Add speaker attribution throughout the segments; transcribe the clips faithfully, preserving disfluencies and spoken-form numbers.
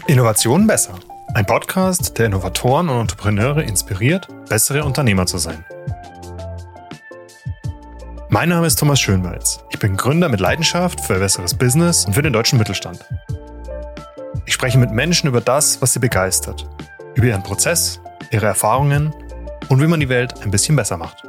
Speaker 1: Innovation besser. Ein Podcast, der Innovatoren und Entrepreneure inspiriert, bessere Unternehmer zu sein. Mein Name ist Thomas Schönwalz. Ich bin Gründer mit Leidenschaft für ein besseres Business und für den deutschen Mittelstand. Ich spreche mit Menschen über das, was sie begeistert, über ihren Prozess, ihre Erfahrungen und wie man die Welt ein bisschen besser macht.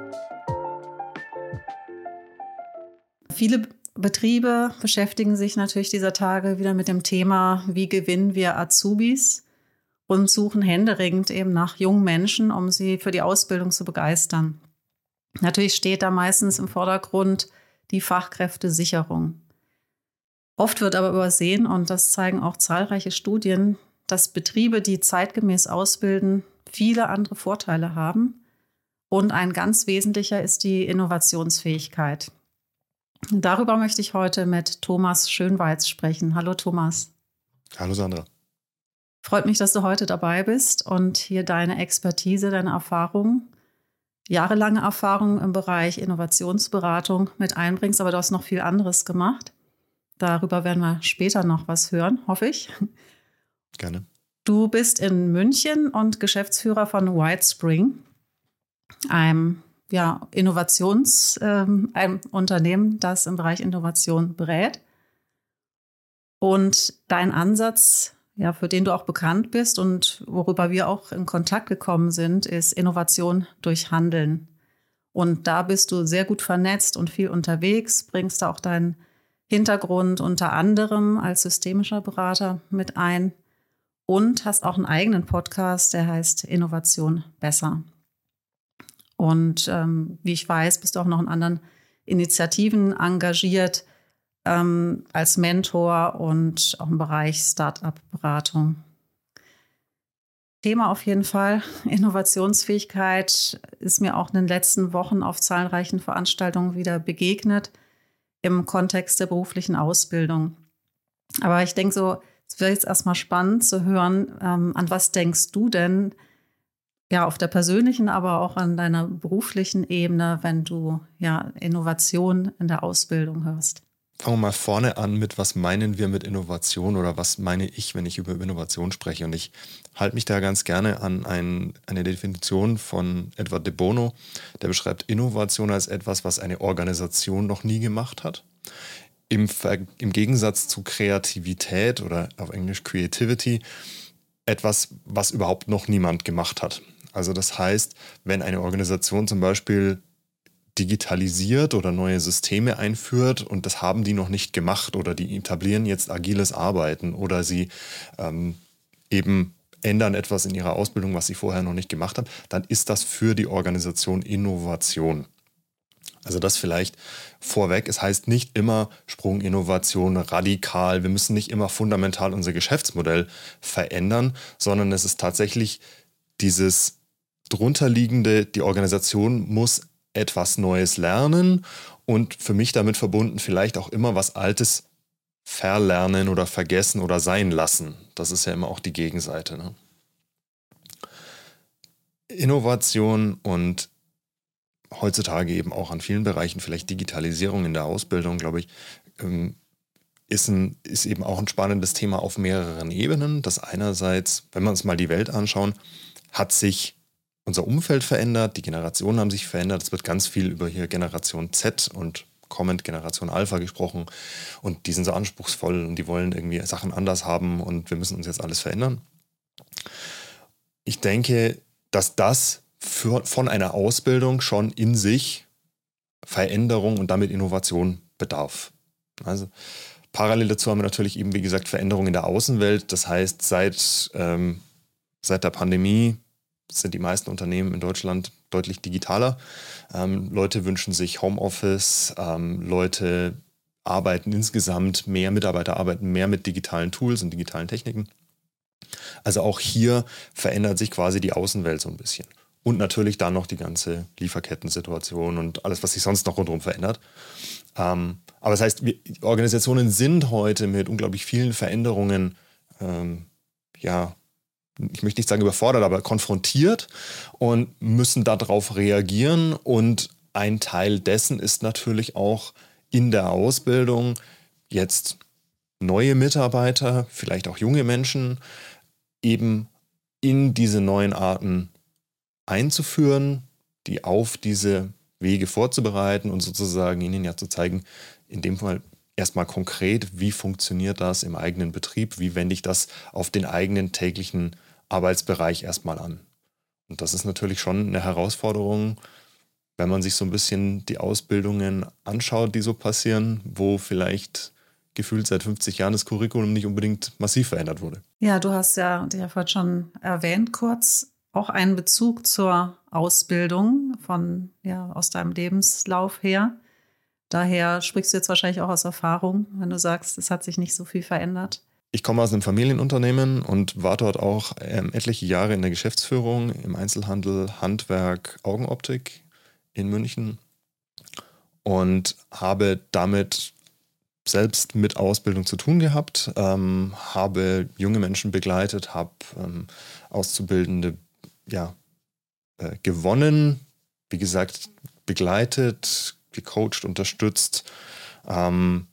Speaker 2: Viele Betriebe beschäftigen sich natürlich dieser Tage wieder mit dem Thema, wie gewinnen wir Azubis, und suchen händeringend eben nach jungen Menschen, um sie für die Ausbildung zu begeistern. Natürlich steht da meistens im Vordergrund die Fachkräftesicherung. Oft wird aber übersehen, und das zeigen auch zahlreiche Studien, dass Betriebe, die zeitgemäß ausbilden, viele andere Vorteile haben. Und ein ganz wesentlicher ist die Innovationsfähigkeit. Darüber möchte ich heute mit Thomas Schönwalz sprechen. Hallo Thomas.
Speaker 3: Hallo Sandra.
Speaker 2: Freut mich, dass du heute dabei bist und hier deine Expertise, deine Erfahrung, jahrelange Erfahrung im Bereich Innovationsberatung mit einbringst. Aber du hast noch viel anderes gemacht. Darüber werden wir später noch was hören, hoffe ich.
Speaker 3: Gerne.
Speaker 2: Du bist in München und Geschäftsführer von Whitespring, einem ja, Innovations, ähm, ein Unternehmen, das im Bereich Innovation berät. Und dein Ansatz, ja, für den du auch bekannt bist und worüber wir auch in Kontakt gekommen sind, ist Innovation durch Handeln. Und da bist du sehr gut vernetzt und viel unterwegs, bringst da auch deinen Hintergrund unter anderem als systemischer Berater mit ein und hast auch einen eigenen Podcast, der heißt Innovation besser. Und ähm, wie ich weiß, bist du auch noch in anderen Initiativen engagiert ähm, als Mentor und auch im Bereich Start-up-Beratung. Thema auf jeden Fall Innovationsfähigkeit ist mir auch in den letzten Wochen auf zahlreichen Veranstaltungen wieder begegnet im Kontext der beruflichen Ausbildung. Aber ich denke so, es wäre jetzt erstmal spannend zu hören, ähm, an was denkst du denn, ja, auf der persönlichen, aber auch an deiner beruflichen Ebene, wenn du ja Innovation in der Ausbildung hörst?
Speaker 3: Fangen wir mal vorne an mit, was meinen wir mit Innovation oder was meine ich, wenn ich über Innovation spreche. Und ich halte mich da ganz gerne an ein, eine Definition von Edward de Bono, der beschreibt Innovation als etwas, was eine Organisation noch nie gemacht hat. Im, Ver- im Gegensatz zu Kreativität oder auf Englisch Creativity, etwas, was überhaupt noch niemand gemacht hat. Also das heißt, wenn eine Organisation zum Beispiel digitalisiert oder neue Systeme einführt und das haben die noch nicht gemacht oder die etablieren jetzt agiles Arbeiten oder sie ähm, eben ändern etwas in ihrer Ausbildung, was sie vorher noch nicht gemacht haben, dann ist das für die Organisation Innovation. Also das vielleicht vorweg. Es heißt nicht immer Sprunginnovation, radikal. Wir müssen nicht immer fundamental unser Geschäftsmodell verändern, sondern es ist tatsächlich dieses drunterliegende, die Organisation muss etwas Neues lernen und für mich damit verbunden vielleicht auch immer was Altes verlernen oder vergessen oder sein lassen. Das ist ja immer auch die Gegenseite, ne? Innovation und heutzutage eben auch an vielen Bereichen, vielleicht Digitalisierung in der Ausbildung, glaube ich, ist, ein, ist eben auch ein spannendes Thema auf mehreren Ebenen. Das einerseits, wenn wir uns mal die Welt anschauen, hat sich unser Umfeld verändert, die Generationen haben sich verändert. Es wird ganz viel über hier Generation Z und kommend Generation Alpha gesprochen und die sind so anspruchsvoll und die wollen irgendwie Sachen anders haben und wir müssen uns jetzt alles verändern. Ich denke, dass das für, von einer Ausbildung schon in sich Veränderung und damit Innovation bedarf. Also parallel dazu haben wir natürlich eben, wie gesagt, Veränderung in der Außenwelt. Das heißt, seit, ähm, seit der Pandemie sind die meisten Unternehmen in Deutschland deutlich digitaler. Ähm, Leute wünschen sich Homeoffice, ähm, Leute arbeiten insgesamt mehr, Mitarbeiter arbeiten mehr mit digitalen Tools und digitalen Techniken. Also auch hier verändert sich quasi die Außenwelt so ein bisschen. Und natürlich dann noch die ganze Lieferkettensituation und alles, was sich sonst noch rundherum verändert. Ähm, aber das heißt, wir, Organisationen sind heute mit unglaublich vielen Veränderungen, ähm, ja, ich möchte nicht sagen überfordert, aber konfrontiert und müssen darauf reagieren. Und ein Teil dessen ist natürlich auch in der Ausbildung jetzt neue Mitarbeiter, vielleicht auch junge Menschen, eben in diese neuen Arten einzuführen, die auf diese Wege vorzubereiten und sozusagen ihnen ja zu zeigen, in dem Fall erstmal konkret, wie funktioniert das im eigenen Betrieb, wie wende ich das auf den eigenen täglichen Arbeitsbereich erstmal an. Und das ist natürlich schon eine Herausforderung, wenn man sich so ein bisschen die Ausbildungen anschaut, die so passieren, wo vielleicht gefühlt seit fünfzig Jahren das Curriculum nicht unbedingt massiv verändert wurde.
Speaker 2: Ja, du hast ja, ja vorhin schon erwähnt, kurz auch einen Bezug zur Ausbildung von, ja, aus deinem Lebenslauf her. Daher sprichst du jetzt wahrscheinlich auch aus Erfahrung, wenn du sagst, es hat sich nicht so viel verändert.
Speaker 3: Ich komme aus einem Familienunternehmen und war dort auch ähm, etliche Jahre in der Geschäftsführung im Einzelhandel, Handwerk, Augenoptik in München und habe damit selbst mit Ausbildung zu tun gehabt, ähm, habe junge Menschen begleitet, habe ähm, Auszubildende ja, äh, gewonnen, wie gesagt, begleitet, gecoacht, unterstützt. Ähm,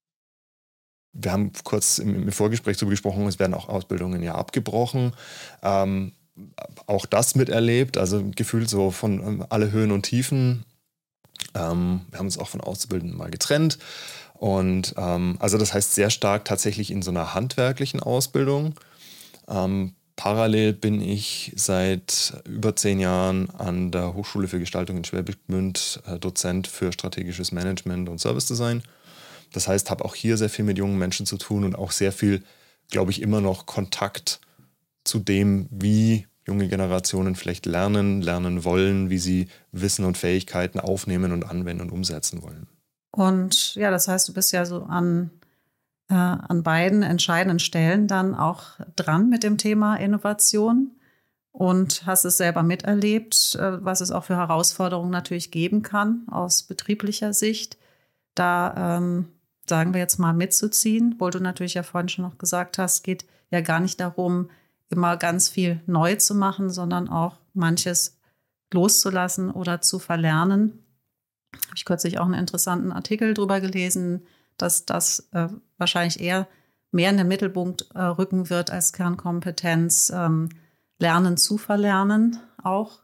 Speaker 3: wir haben kurz im, im Vorgespräch darüber gesprochen, es werden auch Ausbildungen ja abgebrochen. Ähm, auch das miterlebt, also gefühlt so von ähm, alle Höhen und Tiefen. Ähm, wir haben uns auch von Auszubildenden mal getrennt. Und ähm, also das heißt sehr stark tatsächlich in so einer handwerklichen Ausbildung. Ähm, parallel bin ich seit über zehn Jahren an der Hochschule für Gestaltung in Schwäbisch Gmünd äh, Dozent für strategisches Management und Service Design. Das heißt, habe auch hier sehr viel mit jungen Menschen zu tun und auch sehr viel, glaube ich, immer noch Kontakt zu dem, wie junge Generationen vielleicht lernen, lernen wollen, wie sie Wissen und Fähigkeiten aufnehmen und anwenden und umsetzen wollen.
Speaker 2: Und ja, das heißt, du bist ja so an, äh, an beiden entscheidenden Stellen dann auch dran mit dem Thema Innovation und hast es selber miterlebt, äh, was es auch für Herausforderungen natürlich geben kann aus betrieblicher Sicht. Da ähm, sagen wir jetzt mal mitzuziehen, obwohl du natürlich ja vorhin schon noch gesagt hast, geht ja gar nicht darum, immer ganz viel neu zu machen, sondern auch manches loszulassen oder zu verlernen. Habe ich kürzlich auch einen interessanten Artikel drüber gelesen, dass das äh, wahrscheinlich eher mehr in den Mittelpunkt äh, rücken wird als Kernkompetenz, ähm, Lernen zu verlernen auch.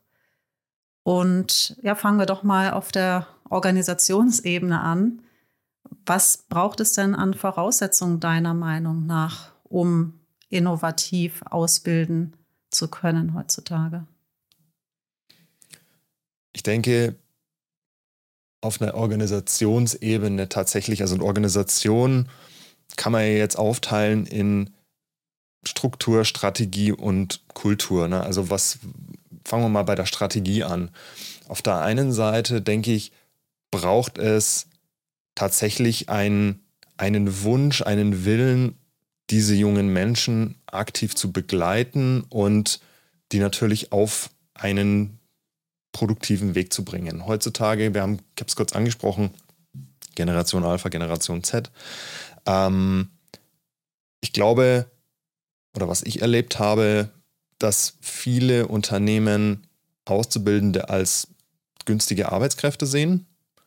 Speaker 2: Und ja, fangen wir doch mal auf der Organisationsebene an. Was braucht es denn an Voraussetzungen deiner Meinung nach, um innovativ ausbilden zu können heutzutage?
Speaker 3: Ich denke, auf einer Organisationsebene tatsächlich, also eine Organisation kann man ja jetzt aufteilen in Struktur, Strategie und Kultur. Ne? Also was, fangen wir mal bei der Strategie an. Auf der einen Seite, denke ich, braucht es tatsächlich einen, einen Wunsch, einen Willen, diese jungen Menschen aktiv zu begleiten und die natürlich auf einen produktiven Weg zu bringen. Heutzutage, wir haben, ich habe es kurz angesprochen, Generation Alpha, Generation Z. Ähm, ich glaube, oder was ich erlebt habe, dass viele Unternehmen Auszubildende als günstige Arbeitskräfte sehen.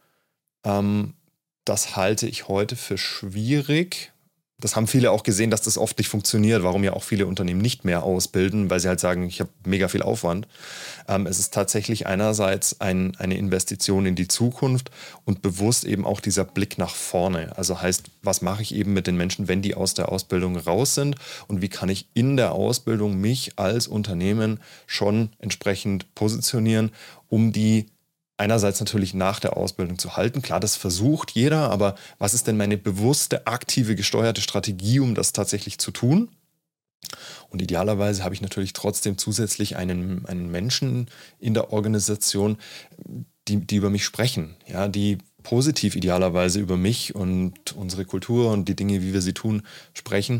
Speaker 3: Ähm, das halte ich heute für schwierig. Das haben viele auch gesehen, dass das oft nicht funktioniert, warum ja auch viele Unternehmen nicht mehr ausbilden, weil sie halt sagen, ich habe mega viel Aufwand. Ähm, es ist tatsächlich einerseits ein, eine Investition in die Zukunft und bewusst eben auch dieser Blick nach vorne. Also heißt, was mache ich eben mit den Menschen, wenn die aus der Ausbildung raus sind und wie kann ich in der Ausbildung mich als Unternehmen schon entsprechend positionieren, um die einerseits natürlich nach der Ausbildung zu halten. Klar, das versucht jeder, aber was ist denn meine bewusste, aktive, gesteuerte Strategie, um das tatsächlich zu tun? Und idealerweise habe ich natürlich trotzdem zusätzlich einen, einen Menschen in der Organisation, die, die über mich sprechen, ja, die positiv idealerweise über mich und unsere Kultur und die Dinge, wie wir sie tun, sprechen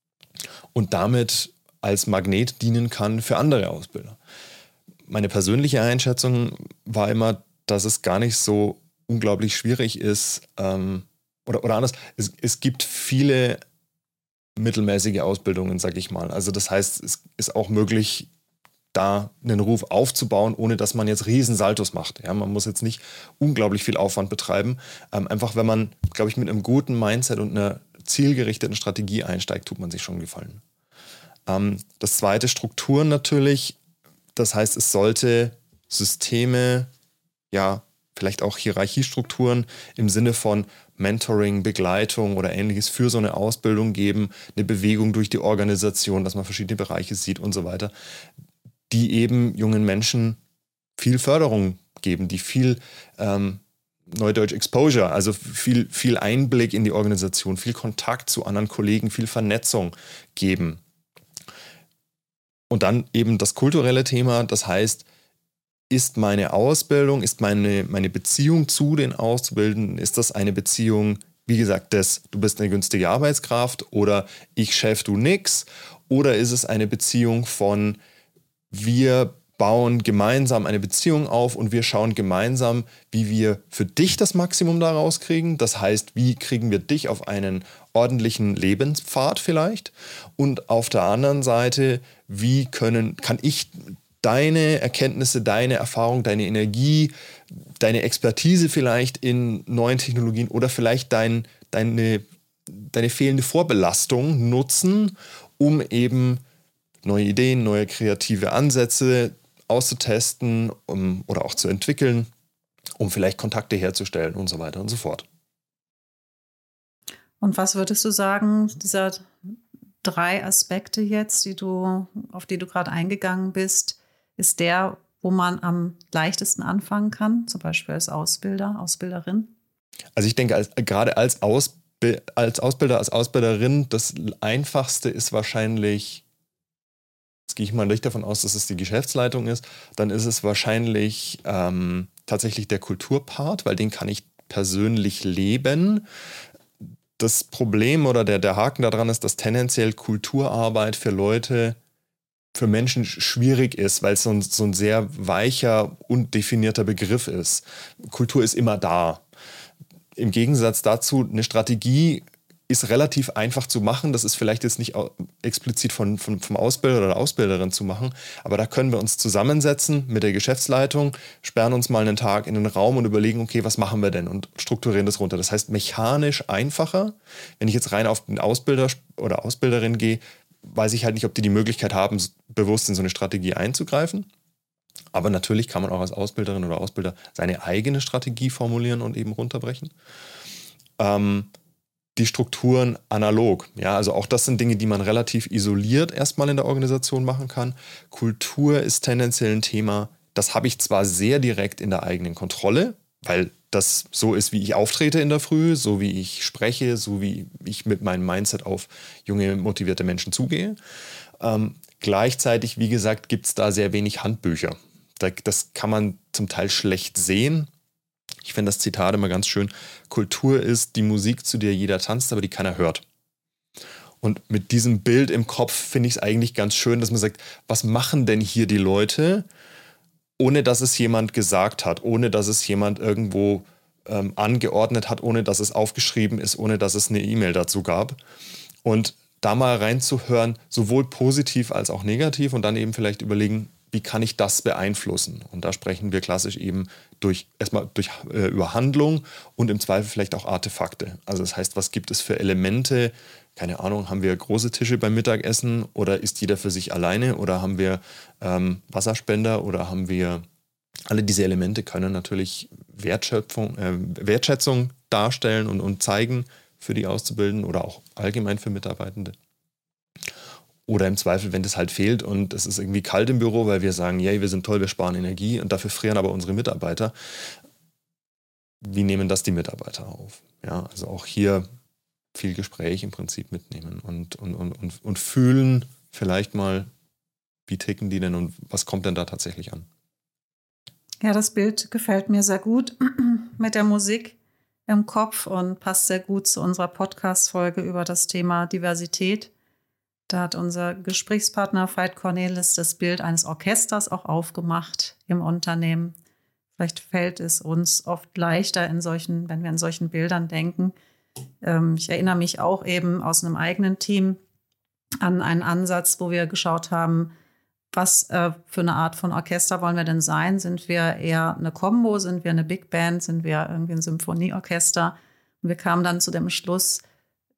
Speaker 3: und damit als Magnet dienen kann für andere Ausbilder. Meine persönliche Einschätzung war immer, dass es gar nicht so unglaublich schwierig ist, ähm, oder, oder anders, es, es gibt viele mittelmäßige Ausbildungen, sag ich mal. Also das heißt, es ist auch möglich, da einen Ruf aufzubauen, ohne dass man jetzt riesen Saltos macht. Ja, man muss jetzt nicht unglaublich viel Aufwand betreiben. Ähm, einfach, wenn man, glaube ich, mit einem guten Mindset und einer zielgerichteten Strategie einsteigt, tut man sich schon einen Gefallen. Ähm, das zweite, Strukturen natürlich. Das heißt, es sollte Systeme, ja, vielleicht auch Hierarchiestrukturen im Sinne von Mentoring, Begleitung oder ähnliches für so eine Ausbildung geben, eine Bewegung durch die Organisation, dass man verschiedene Bereiche sieht und so weiter, die eben jungen Menschen viel Förderung geben, die viel ähm, Neudeutsch Exposure, also viel, viel Einblick in die Organisation, viel Kontakt zu anderen Kollegen, viel Vernetzung geben. Und dann eben das kulturelle Thema, das heißt, ist meine Ausbildung, ist meine, meine Beziehung zu den Auszubildenden, ist das eine Beziehung, wie gesagt, des, du bist eine günstige Arbeitskraft oder ich Chef, du nix, oder ist es eine Beziehung von, wir bauen gemeinsam eine Beziehung auf und wir schauen gemeinsam, wie wir für dich das Maximum daraus kriegen. Das heißt, wie kriegen wir dich auf einen ordentlichen Lebenspfad vielleicht? Und auf der anderen Seite, wie können, kann ich deine Erkenntnisse, deine Erfahrung, deine Energie, deine Expertise vielleicht in neuen Technologien oder vielleicht dein, deine, deine fehlende Vorbelastung nutzen, um eben neue Ideen, neue kreative Ansätze auszutesten um, oder auch zu entwickeln, um vielleicht Kontakte herzustellen und so weiter und so fort.
Speaker 2: Und was würdest du sagen, dieser drei Aspekte jetzt, die du, auf die du gerade eingegangen bist, ist der, wo man am leichtesten anfangen kann, zum Beispiel als Ausbilder, Ausbilderin?
Speaker 3: Also ich denke, als, gerade als, Ausbi- als Ausbilder, als Ausbilderin, das Einfachste ist wahrscheinlich, jetzt gehe ich mal nicht davon aus, dass es die Geschäftsleitung ist, dann ist es wahrscheinlich ähm, tatsächlich der Kulturpart, weil den kann ich persönlich leben. Das Problem oder der, der Haken daran ist, dass tendenziell Kulturarbeit für Leute, für Menschen schwierig ist, weil es so ein, so ein sehr weicher, undefinierter Begriff ist. Kultur ist immer da. Im Gegensatz dazu, eine Strategie ist relativ einfach zu machen. Das ist vielleicht jetzt nicht explizit von, von, vom Ausbilder oder der Ausbilderin zu machen, aber da können wir uns zusammensetzen mit der Geschäftsleitung, sperren uns mal einen Tag in den Raum und überlegen, okay, was machen wir denn und strukturieren das runter. Das heißt, mechanisch einfacher. Wenn ich jetzt rein auf den Ausbilder oder Ausbilderin gehe, weiß ich halt nicht, ob die die Möglichkeit haben, bewusst in so eine Strategie einzugreifen. Aber natürlich kann man auch als Ausbilderin oder Ausbilder seine eigene Strategie formulieren und eben runterbrechen. Ähm, die Strukturen analog. Ja, also auch das sind Dinge, die man relativ isoliert erstmal in der Organisation machen kann. Kultur ist tendenziell ein Thema, das habe ich zwar sehr direkt in der eigenen Kontrolle, weil das so ist, wie ich auftrete in der Früh, so wie ich spreche, so wie ich mit meinem Mindset auf junge, motivierte Menschen zugehe. Ähm, gleichzeitig, wie gesagt, gibt es da sehr wenig Handbücher. Da, das kann man zum Teil schlecht sehen. Ich finde das Zitat immer ganz schön. Kultur ist die Musik, zu der jeder tanzt, aber die keiner hört. Und mit diesem Bild im Kopf finde ich es eigentlich ganz schön, dass man sagt, was machen denn hier die Leute, ohne dass es jemand gesagt hat, ohne dass es jemand irgendwo ähm, angeordnet hat, ohne dass es aufgeschrieben ist, ohne dass es eine E-Mail dazu gab. Und da mal reinzuhören, sowohl positiv als auch negativ und dann eben vielleicht überlegen, wie kann ich das beeinflussen? Und da sprechen wir klassisch eben durch erstmal durch äh, über Handlung und im Zweifel vielleicht auch Artefakte. Also das heißt, was gibt es für Elemente? Keine Ahnung, haben wir große Tische beim Mittagessen oder ist jeder für sich alleine oder haben wir ähm, Wasserspender oder haben wir, alle diese Elemente können natürlich Wertschöpfung, äh, Wertschätzung darstellen und, und zeigen für die Auszubildenden oder auch allgemein für Mitarbeitende. Oder im Zweifel, wenn das halt fehlt und es ist irgendwie kalt im Büro, weil wir sagen, yay, wir sind toll, wir sparen Energie und dafür frieren aber unsere Mitarbeiter. Wie nehmen das die Mitarbeiter auf? Ja, also auch hier viel Gespräch im Prinzip mitnehmen und, und, und, und, und fühlen vielleicht mal, wie ticken die denn und was kommt denn da tatsächlich an?
Speaker 2: Ja, das Bild gefällt mir sehr gut mit der Musik im Kopf und passt sehr gut zu unserer Podcast-Folge über das Thema Diversität. Da hat unser Gesprächspartner Veit Cornelis das Bild eines Orchesters auch aufgemacht im Unternehmen. Vielleicht fällt es uns oft leichter, in solchen, wenn wir in solchen Bildern denken. Ähm, ich erinnere mich auch eben aus einem eigenen Team an einen Ansatz, wo wir geschaut haben, was äh, für eine Art von Orchester wollen wir denn sein? Sind wir eher eine Combo? Sind wir eine Big Band? Sind wir irgendwie ein Symphonieorchester? Und wir kamen dann zu dem Schluss,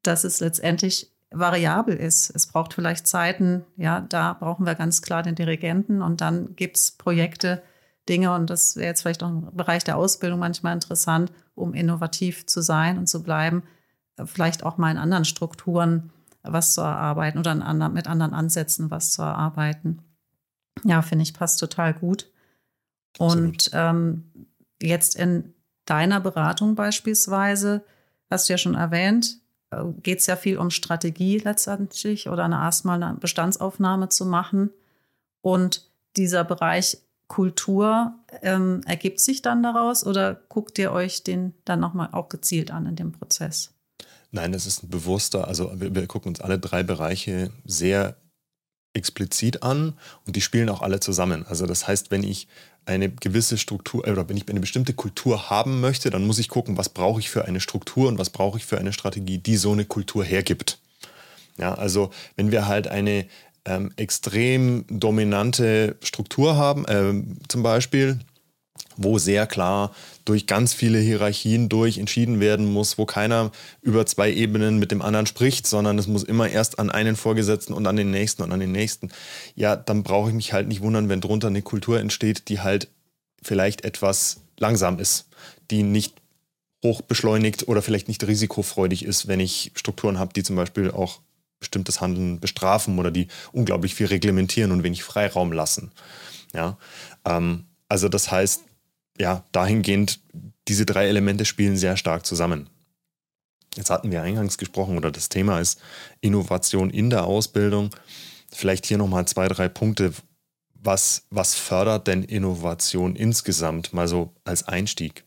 Speaker 2: dass es letztendlich variabel ist. Es braucht vielleicht Zeiten, ja, da brauchen wir ganz klar den Dirigenten und dann gibt es Projekte, Dinge und das wäre jetzt vielleicht auch im Bereich der Ausbildung manchmal interessant, um innovativ zu sein und zu bleiben, vielleicht auch mal in anderen Strukturen was zu erarbeiten oder in anderen, mit anderen Ansätzen was zu erarbeiten. Ja, finde ich, passt total gut. Und ähm, jetzt in deiner Beratung beispielsweise, hast du ja schon erwähnt, geht es ja viel um Strategie letztendlich oder eine, erstmal eine Bestandsaufnahme zu machen. Und dieser Bereich Kultur ähm, ergibt sich dann daraus oder guckt ihr euch den dann nochmal auch gezielt an in dem Prozess?
Speaker 3: Nein, das ist ein bewusster, also wir, wir gucken uns alle drei Bereiche sehr explizit an und die spielen auch alle zusammen. Also das heißt, wenn ich eine gewisse Struktur oder wenn ich eine bestimmte Kultur haben möchte, dann muss ich gucken, was brauche ich für eine Struktur und was brauche ich für eine Strategie, die so eine Kultur hergibt. Ja, also wenn wir halt eine ähm, extrem dominante Struktur haben, ähm, zum Beispiel, wo sehr klar durch ganz viele Hierarchien durch entschieden werden muss, wo keiner über zwei Ebenen mit dem anderen spricht, sondern es muss immer erst an einen Vorgesetzten und an den Nächsten und an den Nächsten. Ja, dann brauche ich mich halt nicht wundern, wenn drunter eine Kultur entsteht, die halt vielleicht etwas langsam ist, die nicht hoch beschleunigt oder vielleicht nicht risikofreudig ist, wenn ich Strukturen habe, die zum Beispiel auch bestimmtes Handeln bestrafen oder die unglaublich viel reglementieren und wenig Freiraum lassen. Ja, ähm, also das heißt, ja, dahingehend, diese drei Elemente spielen sehr stark zusammen. Jetzt hatten wir eingangs gesprochen, oder das Thema ist Innovation in der Ausbildung. Vielleicht hier nochmal zwei, drei Punkte. Was, was fördert denn Innovation insgesamt, mal so als Einstieg?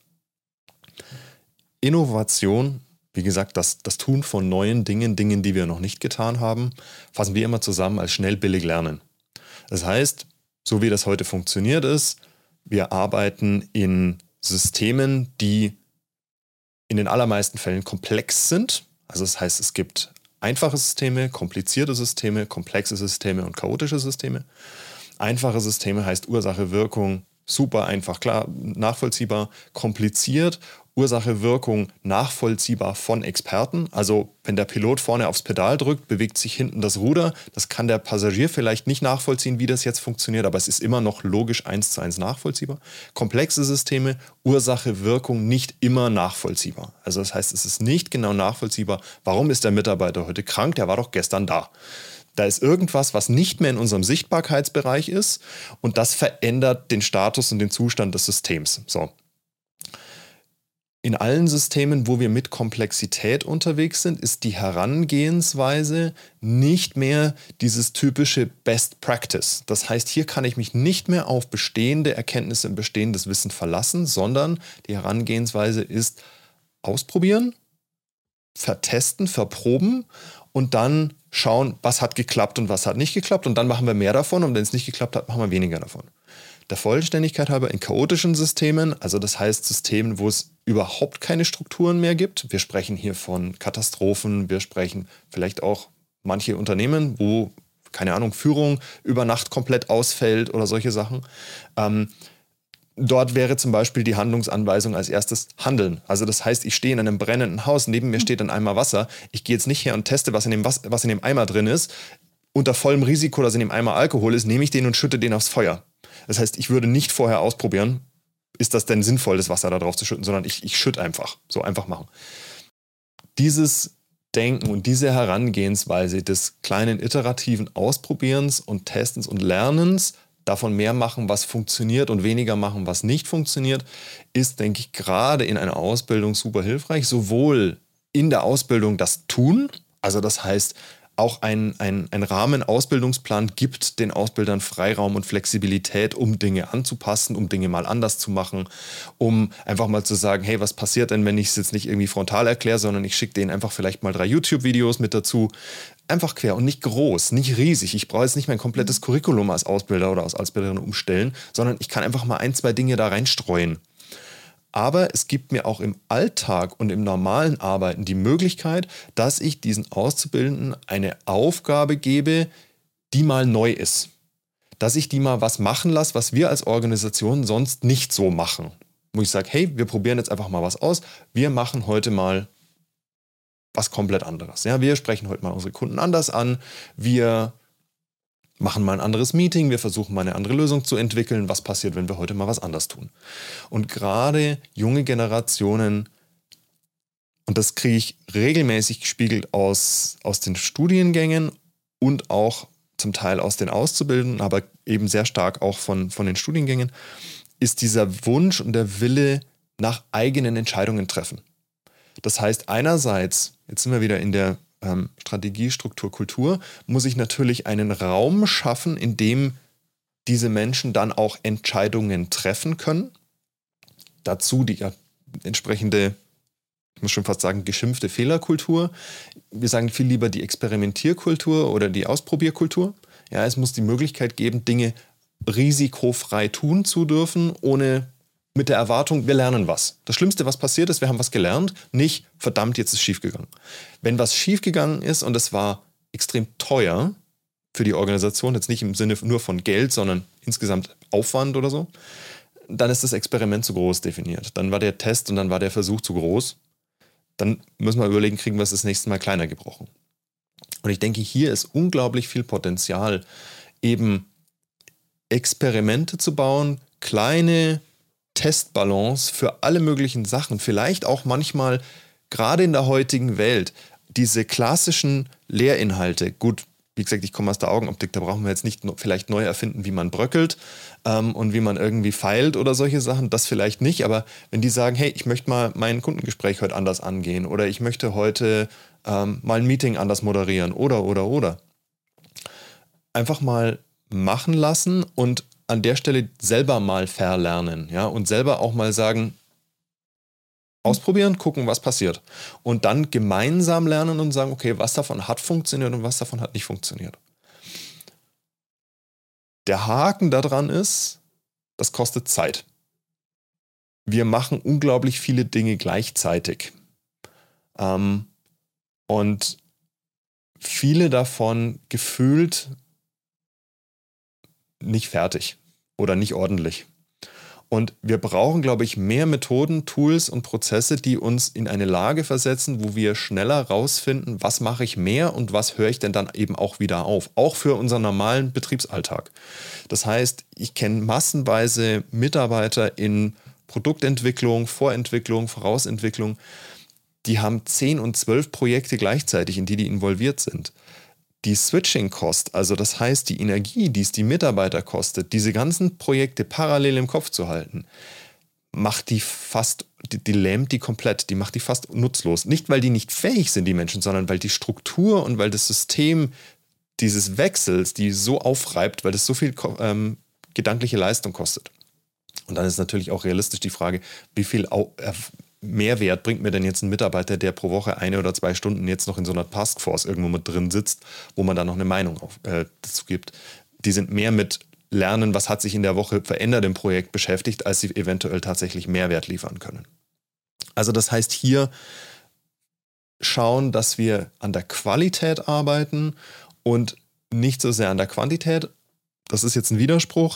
Speaker 3: Innovation, wie gesagt, das, das Tun von neuen Dingen, Dingen, die wir noch nicht getan haben, fassen wir immer zusammen als schnell, billig lernen. Das heißt, so wie das heute funktioniert ist, wir arbeiten in Systemen, die in den allermeisten Fällen komplex sind. Also das heißt, es gibt einfache Systeme, komplizierte Systeme, komplexe Systeme und chaotische Systeme. Einfache Systeme heißt Ursache, Wirkung, super einfach, klar, nachvollziehbar, kompliziert, Ursache, Wirkung, nachvollziehbar von Experten. Also wenn der Pilot vorne aufs Pedal drückt, bewegt sich hinten das Ruder. Das kann der Passagier vielleicht nicht nachvollziehen, wie das jetzt funktioniert, aber es ist immer noch logisch eins zu eins nachvollziehbar. Komplexe Systeme, Ursache, Wirkung, nicht immer nachvollziehbar. Also das heißt, es ist nicht genau nachvollziehbar, warum ist der Mitarbeiter heute krank, der war doch gestern da. Da ist irgendwas, was nicht mehr in unserem Sichtbarkeitsbereich ist und das verändert den Status und den Zustand des Systems. So. In allen Systemen, wo wir mit Komplexität unterwegs sind, ist die Herangehensweise nicht mehr dieses typische Best Practice. Das heißt, hier kann ich mich nicht mehr auf bestehende Erkenntnisse und bestehendes Wissen verlassen, sondern die Herangehensweise ist ausprobieren, vertesten, verproben und dann schauen, was hat geklappt und was hat nicht geklappt. Und dann machen wir mehr davon und wenn es nicht geklappt hat, machen wir weniger davon. Der Vollständigkeit halber in chaotischen Systemen, also das heißt Systemen, wo es überhaupt keine Strukturen mehr gibt. Wir sprechen hier von Katastrophen, wir sprechen vielleicht auch manche Unternehmen, wo, keine Ahnung, Führung über Nacht komplett ausfällt oder solche Sachen. Ähm, dort wäre zum Beispiel die Handlungsanweisung als erstes Handeln. Also das heißt, ich stehe in einem brennenden Haus, neben mir steht ein Eimer Wasser. Ich gehe jetzt nicht her und teste, was in dem, was, was in dem Eimer drin ist. Unter vollem Risiko, dass in dem Eimer Alkohol ist, nehme ich den und schütte den aufs Feuer. Das heißt, ich würde nicht vorher ausprobieren, ist das denn sinnvoll, das Wasser da drauf zu schütten, sondern ich, ich schütte einfach. So einfach machen. Dieses Denken und diese Herangehensweise des kleinen iterativen Ausprobierens und Testens und Lernens, davon mehr machen, was funktioniert und weniger machen, was nicht funktioniert, ist, denke ich, gerade in einer Ausbildung super hilfreich. Sowohl in der Ausbildung das Tun, also das heißt, auch ein, ein, ein Rahmen-Ausbildungsplan gibt den Ausbildern Freiraum und Flexibilität, um Dinge anzupassen, um Dinge mal anders zu machen, um einfach mal zu sagen, hey, was passiert denn, wenn ich es jetzt nicht irgendwie frontal erkläre, sondern ich schicke denen einfach vielleicht mal drei YouTube-Videos mit dazu. Einfach quer und nicht groß, nicht riesig. Ich brauche jetzt nicht mein komplettes Curriculum als Ausbilder oder als Ausbilderin umstellen, sondern ich kann einfach mal ein, zwei Dinge da reinstreuen. Aber es gibt mir auch im Alltag und im normalen Arbeiten die Möglichkeit, dass ich diesen Auszubildenden eine Aufgabe gebe, die mal neu ist. Dass ich die mal was machen lasse, was wir als Organisation sonst nicht so machen. Wo ich sage, hey, wir probieren jetzt einfach mal was aus. Wir machen heute mal was komplett anderes. Ja, wir sprechen heute mal unsere Kunden anders an. Wir machen mal ein anderes Meeting. Wir versuchen mal eine andere Lösung zu entwickeln. Was passiert, wenn wir heute mal was anders tun? Und gerade junge Generationen, und das kriege ich regelmäßig gespiegelt aus, aus den Studiengängen und auch zum Teil aus den Auszubildenden, aber eben sehr stark auch von, von den Studiengängen, ist dieser Wunsch und der Wille nach eigenen Entscheidungen treffen. Das heißt, einerseits, jetzt sind wir wieder in der ähm, Strategie, Struktur, Kultur, muss ich natürlich einen Raum schaffen, in dem diese Menschen dann auch Entscheidungen treffen können. Dazu die ja, entsprechende, ich muss schon fast sagen, geschimpfte Fehlerkultur. Wir sagen viel lieber die Experimentierkultur oder die Ausprobierkultur. Ja, es muss die Möglichkeit geben, Dinge risikofrei tun zu dürfen, ohne mit der Erwartung, wir lernen was. Das Schlimmste, was passiert ist, wir haben was gelernt, nicht, verdammt, jetzt ist schiefgegangen. Wenn was schiefgegangen ist und es war extrem teuer für die Organisation, jetzt nicht im Sinne nur von Geld, sondern insgesamt Aufwand oder so, dann ist das Experiment zu groß definiert. Dann war der Test und dann war der Versuch zu groß. Dann müssen wir überlegen, kriegen wir es das nächste Mal kleiner gebrochen. Und ich denke, hier ist unglaublich viel Potenzial, eben Experimente zu bauen, kleine Testballons für alle möglichen Sachen, vielleicht auch manchmal, gerade in der heutigen Welt, diese klassischen Lehrinhalte, gut, wie gesagt, ich komme aus der Augenoptik, da brauchen wir jetzt nicht vielleicht neu erfinden, wie man bröckelt ähm, und wie man irgendwie feilt oder solche Sachen, das vielleicht nicht, aber wenn die sagen, hey, ich möchte mal mein Kundengespräch heute anders angehen oder ich möchte heute ähm, mal ein Meeting anders moderieren oder, oder, oder. Einfach mal machen lassen und an der Stelle selber mal verlernen, ja, und selber auch mal sagen, ausprobieren, gucken, was passiert. Und dann gemeinsam lernen und sagen, okay, was davon hat funktioniert und was davon hat nicht funktioniert. Der Haken daran ist, das kostet Zeit. Wir machen unglaublich viele Dinge gleichzeitig. Ähm, und viele davon gefühlt nicht fertig oder nicht ordentlich. Und wir brauchen, glaube ich, mehr Methoden, Tools und Prozesse, die uns in eine Lage versetzen, wo wir schneller rausfinden, was mache ich mehr und was höre ich denn dann eben auch wieder auf. Auch für unseren normalen Betriebsalltag. Das heißt, ich kenne massenweise Mitarbeiter in Produktentwicklung, Vorentwicklung, Vorausentwicklung, die haben zehn und zwölf Projekte gleichzeitig, in die die involviert sind. Die Switching-Cost, also das heißt die Energie, die es die Mitarbeiter kostet, diese ganzen Projekte parallel im Kopf zu halten, macht die fast, die, die lähmt die komplett, die macht die fast nutzlos. Nicht, weil die nicht fähig sind, die Menschen, sondern weil die Struktur und weil das System dieses Wechsels die so aufreibt, weil das so viel ähm, gedankliche Leistung kostet. Und dann ist natürlich auch realistisch die Frage, wie viel Au- äh, Mehrwert bringt mir denn jetzt ein Mitarbeiter, der pro Woche eine oder zwei Stunden jetzt noch in so einer Taskforce irgendwo mit drin sitzt, wo man dann noch eine Meinung auf, äh, dazu gibt. Die sind mehr mit Lernen, was hat sich in der Woche verändert im Projekt beschäftigt, als sie eventuell tatsächlich Mehrwert liefern können. Also das heißt hier schauen, dass wir an der Qualität arbeiten und nicht so sehr an der Quantität. Das ist jetzt ein Widerspruch.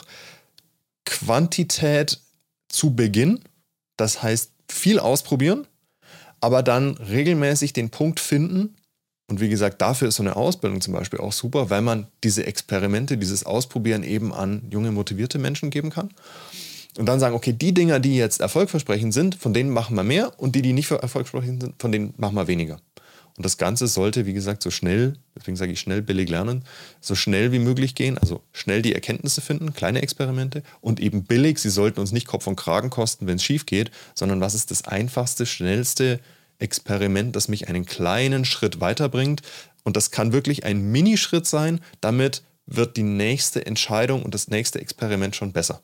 Speaker 3: Quantität zu Beginn, das heißt viel ausprobieren, aber dann regelmäßig den Punkt finden. Und wie gesagt, dafür ist so eine Ausbildung zum Beispiel auch super, weil man diese Experimente, dieses Ausprobieren eben an junge, motivierte Menschen geben kann. Und dann sagen, okay, die Dinger, die jetzt erfolgversprechend sind, von denen machen wir mehr und die, die nicht erfolgversprechend sind, von denen machen wir weniger. Und das Ganze sollte, wie gesagt, so schnell, deswegen sage ich schnell, billig lernen, so schnell wie möglich gehen, also schnell die Erkenntnisse finden, kleine Experimente und eben billig, sie sollten uns nicht Kopf und Kragen kosten, wenn es schief geht, sondern was ist das einfachste, schnellste Experiment, das mich einen kleinen Schritt weiterbringt. Und das kann wirklich ein Minischritt sein, damit wird die nächste Entscheidung und das nächste Experiment schon besser.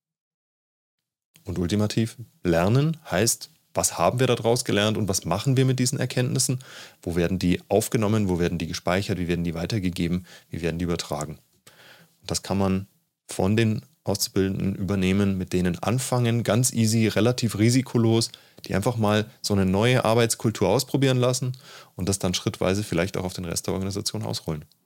Speaker 3: Und ultimativ, lernen heißt, was haben wir daraus gelernt und was machen wir mit diesen Erkenntnissen? Wo werden die aufgenommen? Wo werden die gespeichert? Wie werden die weitergegeben? Wie werden die übertragen? Und das kann man von den Auszubildenden übernehmen, mit denen anfangen, ganz easy, relativ risikolos, die einfach mal so eine neue Arbeitskultur ausprobieren lassen und das dann schrittweise vielleicht auch auf den Rest der Organisation ausrollen.